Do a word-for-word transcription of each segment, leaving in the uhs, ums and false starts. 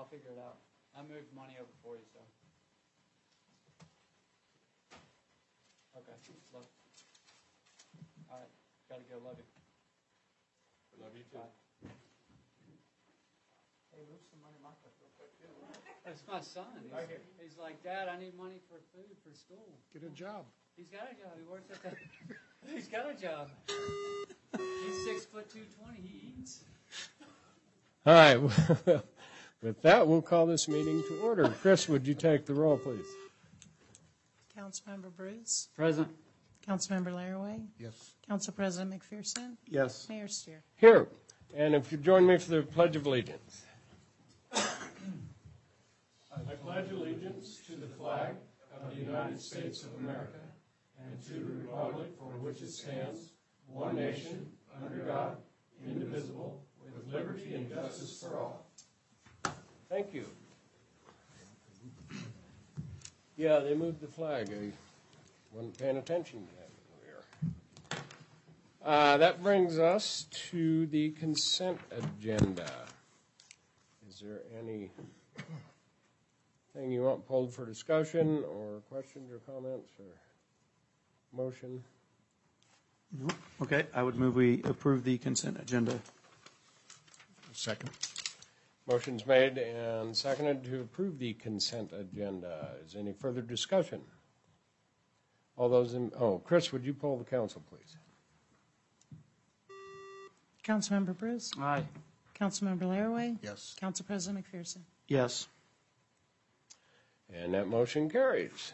I'll figure it out. I moved money over for you, so. Okay, love. All right, gotta go. Love you. Love you too. Bye. Hey, move some money in my cup real quick, too. That's my son. He's, he's like, Dad, I need money for food for school. Get a job. He's got a job. He works at the. He's got a job. He's six foot two twenty. He eats. All right. With that, we'll call this meeting to order. Chris, would you take the roll, please? Councilmember Bruce? Present. Councilmember Laraway? Yes. Council President McPherson? Yes. Mayor Steer? Here. And if you join me for the Pledge of Allegiance. I pledge allegiance to the flag of the United States of America and to the republic for which it stands, one nation, under God, indivisible, with liberty and justice for all. Thank you. Yeah, they moved the flag. I wasn't paying attention yet. Uh, that brings us to the consent agenda. Is there any thing you want pulled for discussion, or questions or comments or motion? No. Okay, I would move we approve the consent agenda. Second. Motion's made and seconded to approve the consent agenda. Is any further discussion? All those in, oh, Chris, would you poll the council, please? Councilmember Bruce? Aye. Councilmember Laraway? Yes. Council President McPherson? Yes. And that motion carries.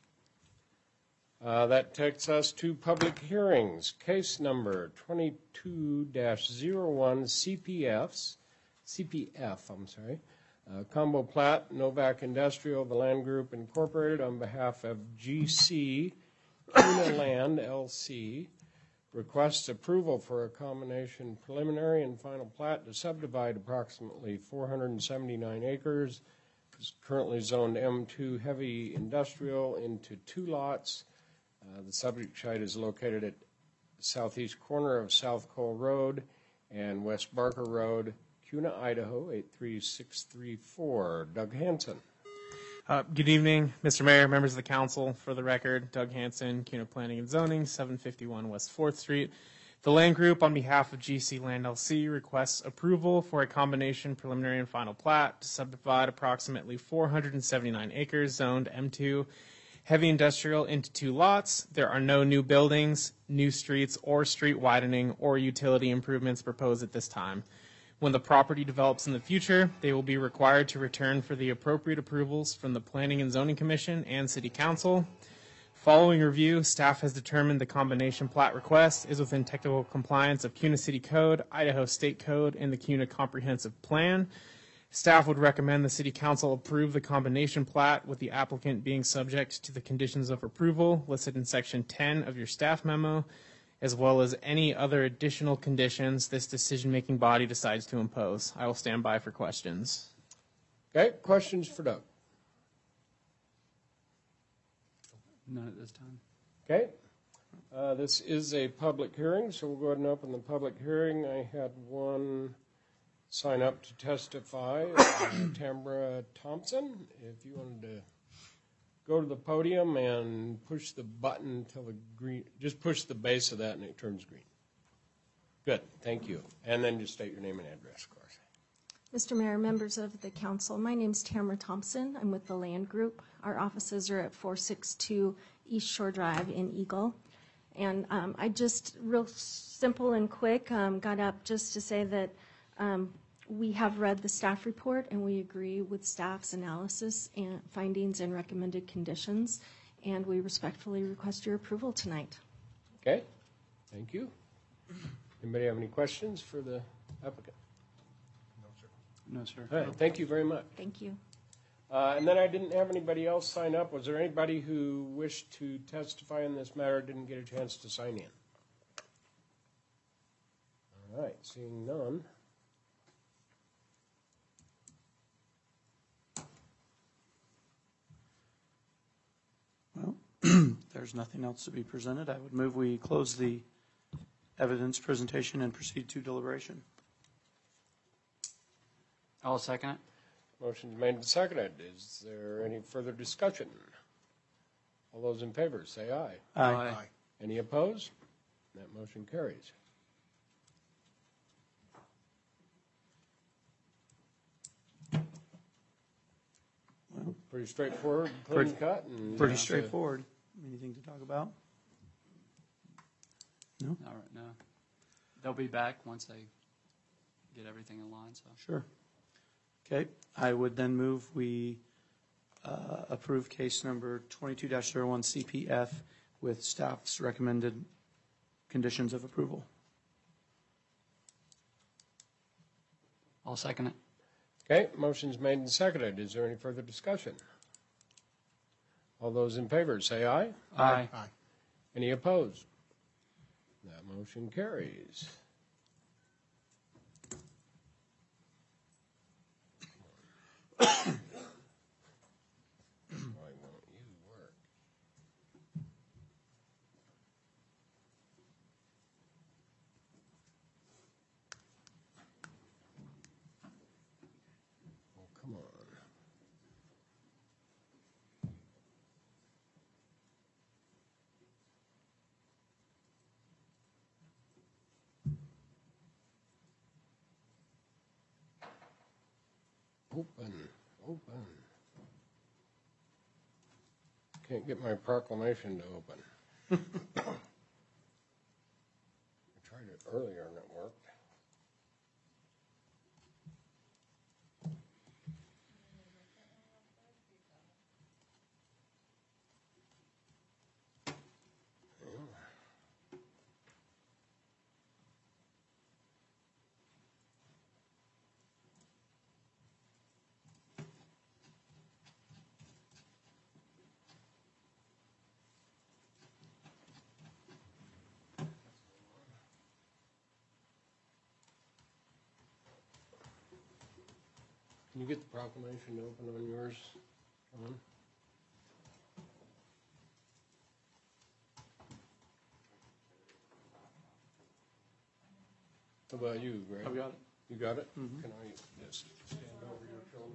Uh, that takes us to public hearings. Case number twenty-two dash zero one C P Fs, C P F, I'm sorry, uh, combo plat, Novak Industrial, the Land Group Incorporated, on behalf of G C Una Land L C, requests approval for a combination preliminary and final plat to subdivide approximately four hundred seventy-nine acres. It's currently zoned M two heavy industrial into two lots. Uh, the subject site is located at the southeast corner of South Cole Road and West Barker Road, Kuna, Idaho, eight three six three four. Doug Hansen. Uh, good evening, Mister Mayor, members of the council. For the record, Doug Hansen, Kuna Planning and Zoning, seven fifty-one West fourth Street. The Land Group, on behalf of G C Land L C, requests approval for a combination preliminary and final plat to subdivide approximately four hundred seventy-nine acres zoned M two heavy industrial into two lots. There are no new buildings, new streets, or street widening or utility improvements proposed at this time. When the property develops in the future, they will be required to return for the appropriate approvals from the Planning and Zoning Commission and City Council. Following review, staff has determined the combination plat request is within technical compliance of Kuna City Code, Idaho State Code, and the Kuna Comprehensive Plan. Staff would recommend the City Council approve the combination plat, with the applicant being subject to the conditions of approval listed in Section ten of your staff memo, as well as any other additional conditions this decision-making body decides to impose. I will stand by for questions. Okay, questions for Doug? None at this time. Okay. Uh, this is a public hearing, so we'll go ahead and open the public hearing. I had one sign up to testify, uh, Tamara Thompson. If you wanted to go to the podium and push the button till the green, just push the base of that and it turns green. Good, thank you. And then just state your name and address, of course. Mister Mayor, members of the council, my name is Tamara Thompson. I'm with the Land Group. Our offices are at four sixty-two East Shore Drive in Eagle. And um, I just, real simple and quick, um, got up just to say that um, we have read the staff report and we agree with staff's analysis and findings and recommended conditions, and we respectfully request your approval tonight. Okay, thank you. Anybody have any questions for the applicant? No, sir. All right, thank you very much. Thank you. Uh, and then I didn't have anybody else sign up. Was there anybody who wished to testify in this matter, didn't get a chance to sign in? All right, seeing none. Well, there's nothing else to be presented. I would move we close the evidence presentation and proceed to deliberation. I'll second it. Motion's made and seconded. Is there any further discussion? All those in favor, say aye. Aye. Any opposed? That motion carries. Well, Pretty straightforward, clean Pretty- cut, and pretty uh, straightforward. Anything to talk about? No? All right, no. They'll be back once they get everything in line, so. Sure. Okay, I would then move we uh, approve case number twenty-two dash zero one C P F with staff's recommended conditions of approval. I'll second it. Okay, motion's made and seconded. Is there any further discussion? All those in favor, say aye. Aye. Aye. Any opposed? That motion carries. Why won't you work? Oh, come on. Open, open. Can't get my proclamation to open. I tried it earlier and it worked. Can you get the proclamation to open on yours, John? How about you, Greg? I've got it. You got it? Can I just stand over your shoulder?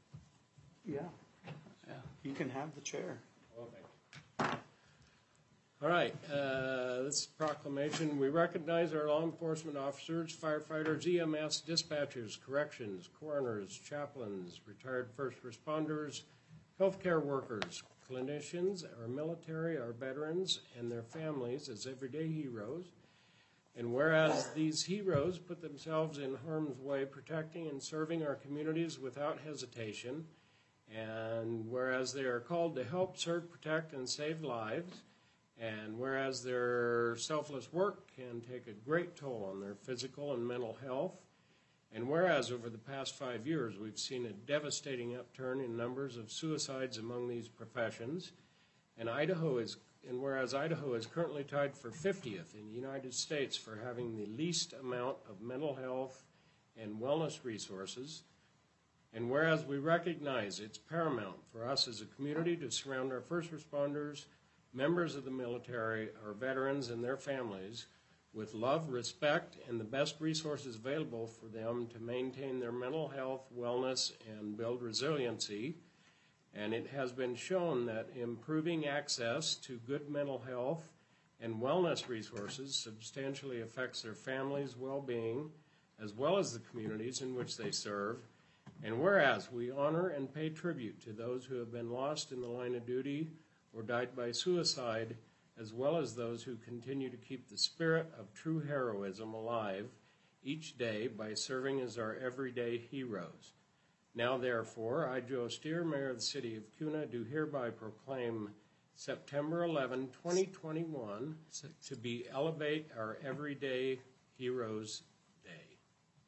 Yeah. Yeah. You can have the chair. Well, thank you. All right, uh, this is proclamation. We recognize our law enforcement officers, firefighters, E M S, dispatchers, corrections, coroners, chaplains, retired first responders, healthcare workers, clinicians, our military, our veterans, and their families as everyday heroes. And whereas these heroes put themselves in harm's way protecting and serving our communities without hesitation, and whereas they are called to help, serve, protect, and save lives, and whereas their selfless work can take a great toll on their physical and mental health, and whereas over the past five years we've seen a devastating upturn in numbers of suicides among these professions, and Idaho is, and whereas Idaho is currently tied for fiftieth in the United States for having the least amount of mental health and wellness resources, and whereas we recognize it's paramount for us as a community to surround our first responders, members of the military, our veterans, and their families with love, respect, and the best resources available for them to maintain their mental health, wellness, and build resiliency. And it has been shown that improving access to good mental health and wellness resources substantially affects their families' well-being, as well as the communities in which they serve. And whereas we honor and pay tribute to those who have been lost in the line of duty or died by suicide, as well as those who continue to keep the spirit of true heroism alive each day by serving as our everyday heroes. Now, therefore, I, Joe Steer, Mayor of the City of Kuna, do hereby proclaim September eleventh, twenty twenty-one to be Elevate Our Everyday Heroes Day.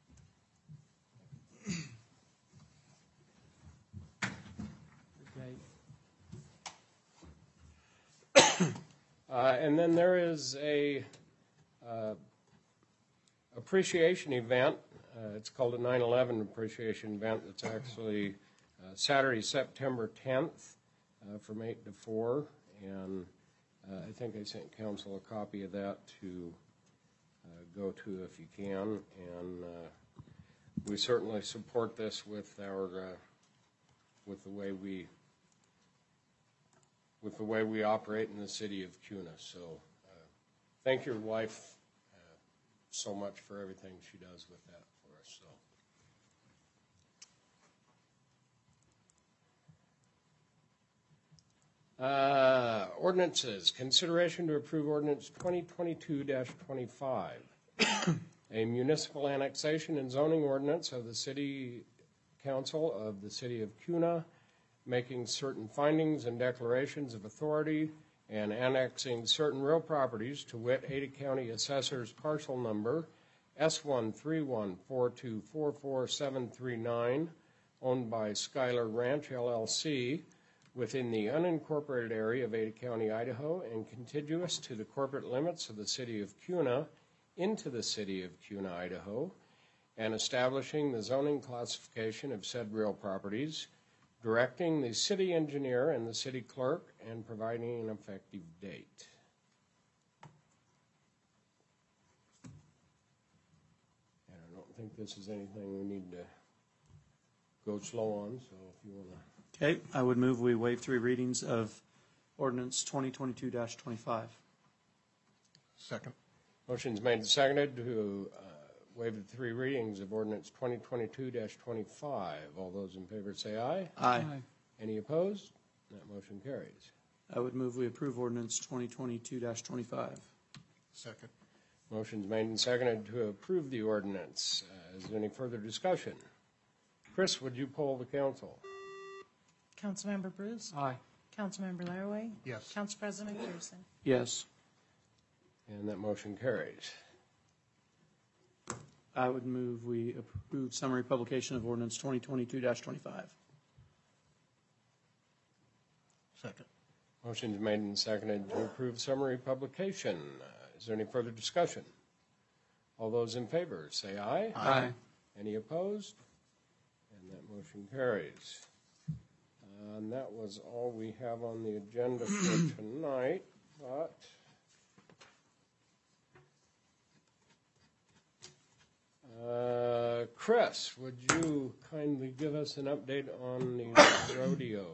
Uh, and then there is a uh, appreciation event. Uh, it's called a nine eleven appreciation event. It's actually uh, Saturday, September tenth uh, from eight to four. And uh, I think I sent council a copy of that to uh, go to if you can. And uh, we certainly support this with our uh, with the way we with the way we operate in the city of Kuna. So uh, thank your wife uh, so much for everything she does with that for us. So uh, ordinances, consideration to approve ordinance twenty twenty-two dash twenty-five, a municipal annexation and zoning ordinance of the City Council of the City of Kuna, making certain findings and declarations of authority and annexing certain real properties, to wit, Ada County Assessor's parcel number S one three one four two four four seven three nine, owned by Skylar Ranch L L C, within the unincorporated area of Ada County, Idaho, and contiguous to the corporate limits of the City of Kuna, into the City of Kuna, Idaho, and establishing the zoning classification of said real properties, directing the city engineer and the city clerk, and providing an effective date. And I don't think this is anything we need to go slow on, so if you want to. Okay, I would move we waive three readings of ordinance twenty twenty-two dash twenty-five. Second. Motion's made and seconded to uh, waive the three readings of ordinance twenty twenty-two dash twenty-five. All those in favor say aye. Aye. Any opposed? That motion carries. I would move we approve ordinance twenty twenty-two dash twenty-five. Second. Motion's made and seconded to approve the ordinance. Uh, is there any further discussion? Chris, would you poll the council? Councilmember Bruce? Aye. Councilmember Laraway? Yes. Council President McPherson? Yes. And that motion carries. I would move we approve summary publication of ordinance twenty twenty-two dash twenty-five. Second. Motion's made and seconded to approve summary publication. Uh, is there any further discussion? All those in favor say aye. Aye. Any opposed? And that motion carries. Uh, and that was all we have on the agenda for tonight, but uh, Chris, would you kindly give us an update on the rodeo?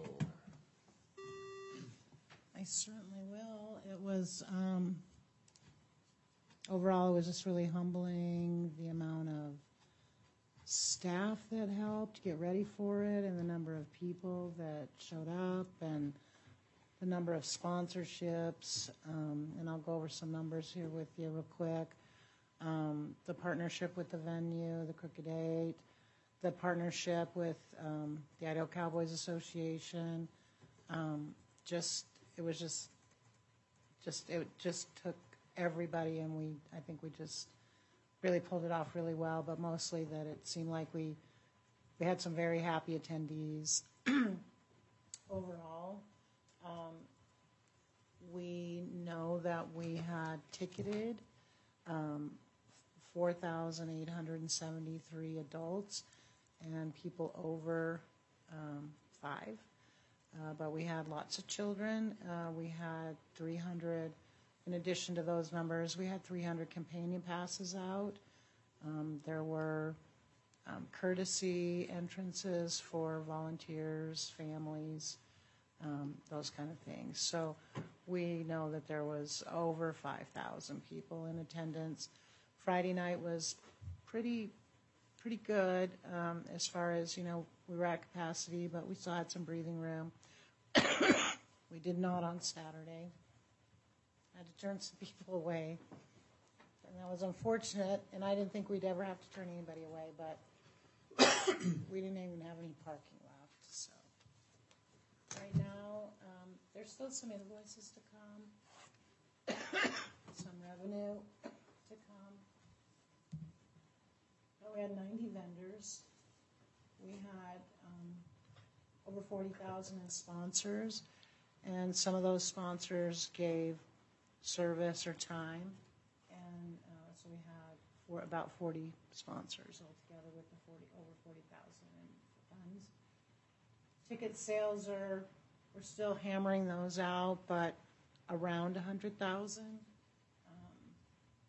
I certainly will. It was, um, overall, it was just really humbling, the amount of staff that helped get ready for it and the number of people that showed up and the number of sponsorships. Um, and I'll go over some numbers here with you real quick. Um, the partnership with the venue, the Crooked Eight, the partnership with um, the Idaho Cowboys Association, um, just it was just, just it just took everybody, and we I think we just really pulled it off really well. But mostly that it seemed like we we had some very happy attendees overall. Um, we know that we had ticketed um, four thousand eight hundred seventy-three adults and people over um, five. Uh, but we had lots of children. Uh, we had three hundred, in addition to those numbers, we had three hundred companion passes out. Um, there were um, courtesy entrances for volunteers, families, um, those kind of things. So we know that there was over five thousand people in attendance. Friday night was pretty pretty good um, as far as, you know, we were at capacity, but we still had some breathing room. We did not on Saturday. Had to turn some people away. And that was unfortunate, and I didn't think we'd ever have to turn anybody away, but we didn't even have any parking left. So right now, um, there's still some invoices to come, some revenue to come. But we had ninety vendors. We had um, over forty thousand in sponsors, and some of those sponsors gave service or time, and uh, so we had for about forty sponsors altogether with the forty over forty thousand in funds. Ticket sales are we're still hammering those out, but around a hundred thousand. Um,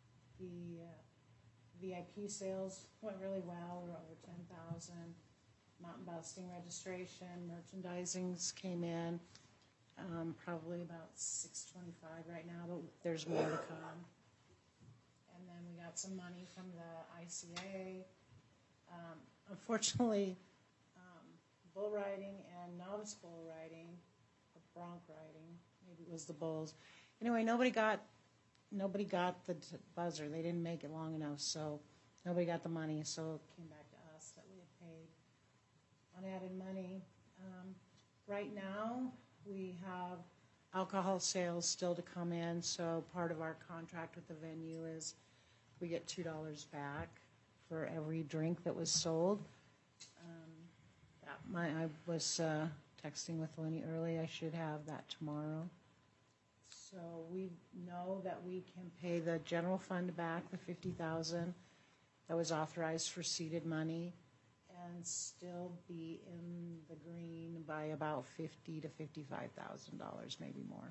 the uh, V I P sales went really well. We're over ten thousand. mountain busting registration, merchandisings came in, um, probably about six twenty-five right now, but there's more to come. And then we got some money from the I C A. Um, unfortunately, um, bull riding and novice bull riding, or bronc riding, maybe it was the bulls. Anyway, nobody got nobody got the t- buzzer. They didn't make it long enough, so nobody got the money. So it came back to us that we had paid on added money. Um, right now, we have alcohol sales still to come in. So part of our contract with the venue is we get two dollars back for every drink that was sold. Um, that my I was uh, texting with Lenny early. I should have that tomorrow. So we know that we can pay the general fund back the fifty thousand that was authorized for seeded money, and still be in the green by about fifty to fifty-five thousand dollars, maybe more.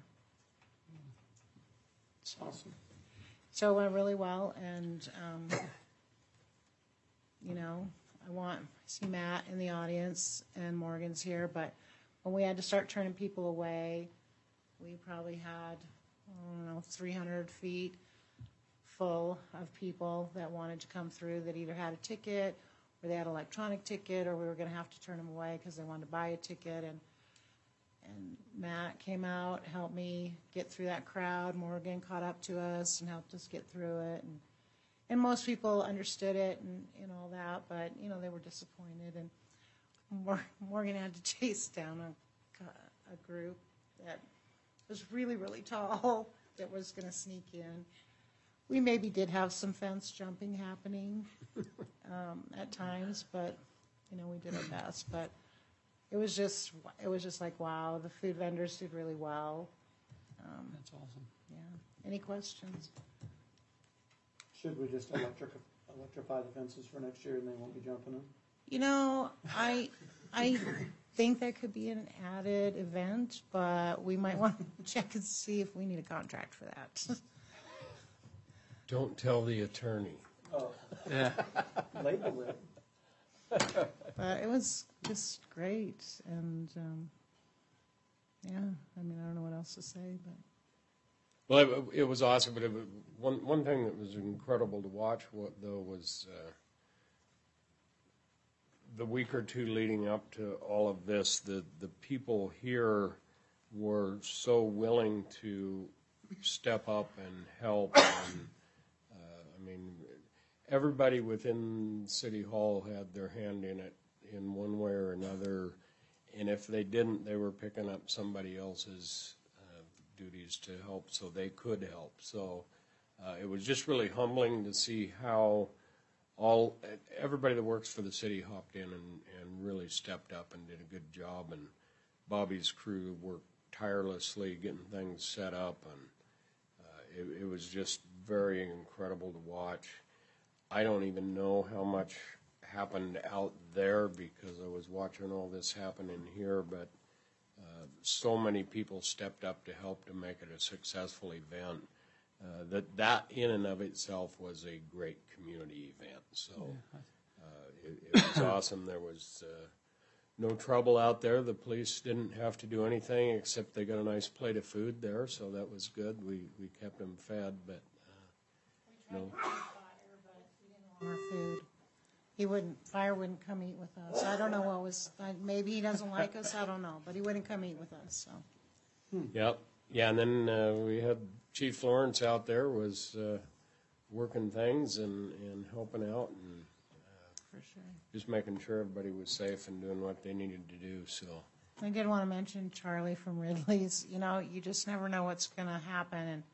So, Awesome. so it went really well, and um, you know, I want I see Matt in the audience and Morgan's here, but when we had to start turning people away, we probably had, I don't know, three hundred feet full of people that wanted to come through that either had a ticket or they had an electronic ticket, or we were going to have to turn them away because they wanted to buy a ticket. And and Matt came out, helped me get through that crowd. Morgan caught up to us and helped us get through it. And and most people understood it and, and all that, but, you know, they were disappointed. And Mor- Morgan had to chase down a, a group that was really, really tall that was going to sneak in. We maybe did have some fence jumping happening um, at times, but, you know, we did our best. But it was just, it was just like, wow, the food vendors did really well. Um, That's awesome. yeah. Any questions? Should we just electric, electrify the fences for next year and they won't be jumping them? You know, I, I think that could be an added event, but we might want to check and see if we need a contract for that. Don't tell the attorney. Oh, yeah. Label it. But it was just great, and um, yeah, I mean, I don't know what else to say, but Well, it, it was awesome, but it was, one one thing that was incredible to watch, what, though, was uh, the week or two leading up to all of this. The the people here were so willing to step up and help. And, uh, I mean, everybody within City Hall had their hand in it in one way or another, and if they didn't, they were picking up somebody else's duties to help so they could help. So uh, it was just really humbling to see how all everybody that works for the city hopped in and, and really stepped up and did a good job. And Bobby's crew worked tirelessly getting things set up, and uh, it, it was just very incredible to watch. I don't even know how much happened out there because I was watching all this happen in here, but Uh, so many people stepped up to help to make it a successful event. Uh, that that in and of itself was a great community event. So uh, it, it was awesome. There was uh, no trouble out there. The police didn't have to do anything except they got a nice plate of food there, so that was good. We we kept them fed, but uh, no. we tried to fire, but he didn't want our food. He wouldn't, fire wouldn't come eat with us. I don't know what was, maybe he doesn't like us, I don't know, but he wouldn't come eat with us, so. Yep. Yeah, and then uh, we had Chief Lawrence out there was uh, working things and, and helping out and For sure. just making sure everybody was safe and doing what they needed to do. So I did want to mention Charlie from Ridley's. You know, you just never know what's going to happen. And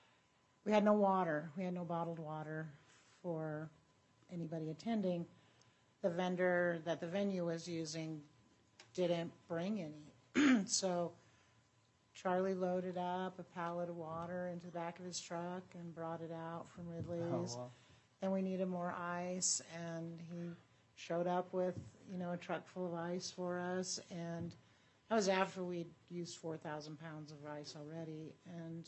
we had no water. We had no bottled water for anybody attending. The vendor that the venue was using didn't bring any. So Charlie loaded up a pallet of water into the back of his truck and brought it out from Ridley's. Oh, wow. And we needed more ice, and he showed up with, you know, a truck full of ice for us. And that was after we'd used four thousand pounds of ice already. And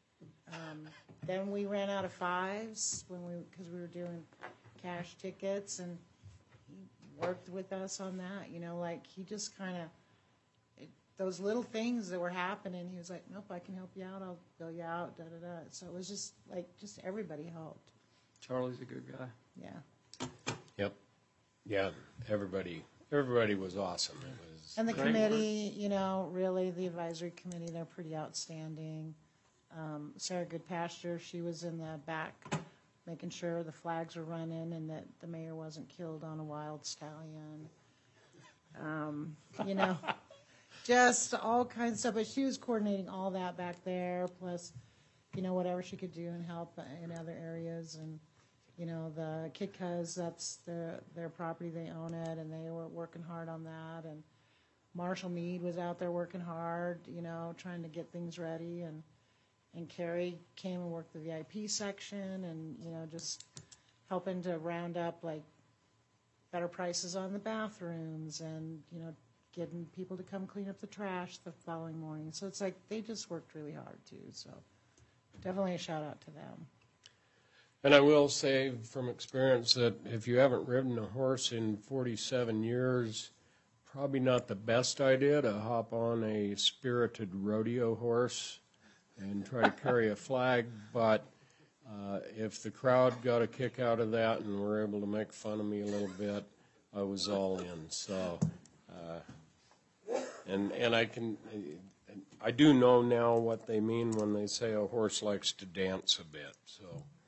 um, then we ran out of fives when we, because we were doing cash tickets, and he worked with us on that, you know, like, he just kind of, those little things that were happening, he was like, nope, I can help you out, I'll bill you out, da-da-da. So it was just, like, just everybody helped, Charlie's a good guy. yeah. Yep. Yeah, everybody, everybody was awesome. It was. And the Great committee, you know, really, the advisory committee, they're pretty outstanding. Um, Sarah Goodpasture, she was in the back, making sure the flags were running and that the mayor wasn't killed on a wild stallion. Um, you know, just all kinds of stuff. But she was coordinating all that back there, plus, you know, whatever she could do and help in other areas. And, you know, the Kitkas, that's their, their property, they own it, and they were working hard on that. And Marshall Mead was out there working hard, you know, trying to get things ready. And, and Carrie came and worked the V I P section and, you know, just helping to round up, like, better prices on the bathrooms and, you know, getting people to come clean up the trash the following morning. So it's like they just worked really hard, too. So definitely a shout out to them. And I will say from experience that if you haven't ridden a horse in forty-seven years, probably not the best idea to hop on a spirited rodeo horse and try to carry a flag. But uh, if the crowd got a kick out of that and were able to make fun of me a little bit, I was all in. So, uh, and and I can, I do know now what they mean when they say a horse likes to dance a bit. So.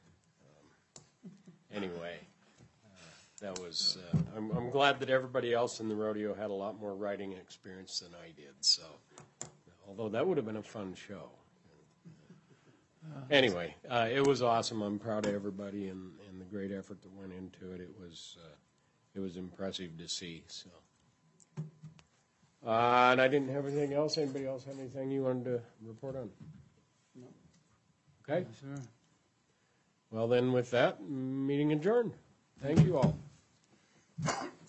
Anyway, uh, that was, uh, I'm, I'm glad that everybody else in the rodeo had a lot more riding experience than I did, so, although that would have been a fun show. Anyway, uh, it was awesome. I'm proud of everybody and, and the great effort that went into it. It was, uh, it was impressive to see, so. Uh, and I didn't have anything else. Anybody else have anything you wanted to report on? No. Okay. Yes, sir. Well, then with that, meeting adjourned. Thank you all.